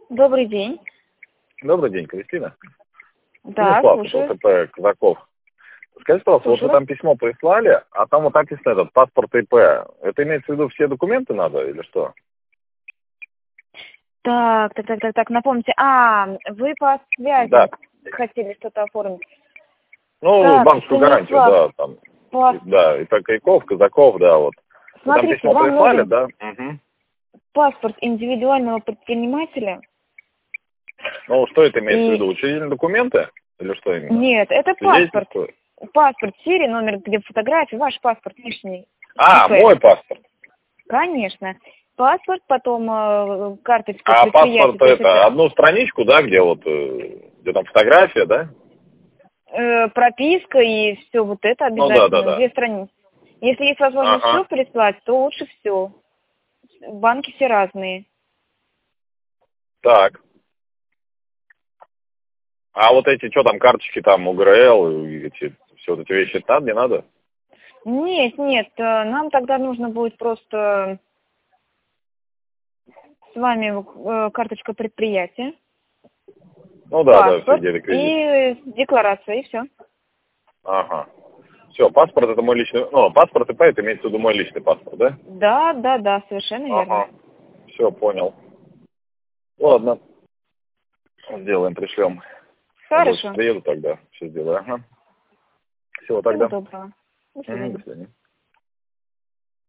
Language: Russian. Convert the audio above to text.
Добрый день. Добрый день, Кристина. Да, Станислав, слушаю. ТП Казаков. Скажите, пожалуйста, вот вы Слушаю. там письмо прислали, а там вот написано этот паспорт ИП. Это имеется в виду все документы надо или что? Так, напомните. Вы по связи Да. хотели что-то оформить. Ну, Так, банковскую гарантию, Станислав, да, там. пас- Да, ИП Кайков, Казаков, да, вот. Вы там смотрите, письмо вам прислали, нужен да? Угу. паспорт индивидуального предпринимателя. Ну, что это имеется в И виду? Учредительные документы? Или что именно? нет, это паспорт. Свидетельство? Паспорт, серия, номер, где фотографии, ваш паспорт лишний. А, ИП. мой паспорт. Конечно. Паспорт, потом карточка А предприятия. паспорт То есть это это одну страничку, да, где вот, где там фотография, да? прописка и все вот это Ну да, да, обязательно. да. 2 страницы. Если есть возможность все Ага. прислать, то лучше все. Банки все разные. Так. А вот эти, что там, карточки, там, УГРЛ, и эти, все вот эти вещи, там не надо? Нет, нам тогда нужно будет просто с вами карточка предприятия, Ну да, да, все, паспорт где кредит. и декларация, и все. Ага. Все, паспорт это мой личный, ну, паспорт ИП, это имеется в виду мой личный паспорт, да? Да, совершенно верно. Ага. Все, понял. Ладно. Сделаем, пришлем. Вот, Хорошо. приеду тогда, все сделаю. Ага. Всего Всего тогда. доброго. До До свидания. свидания.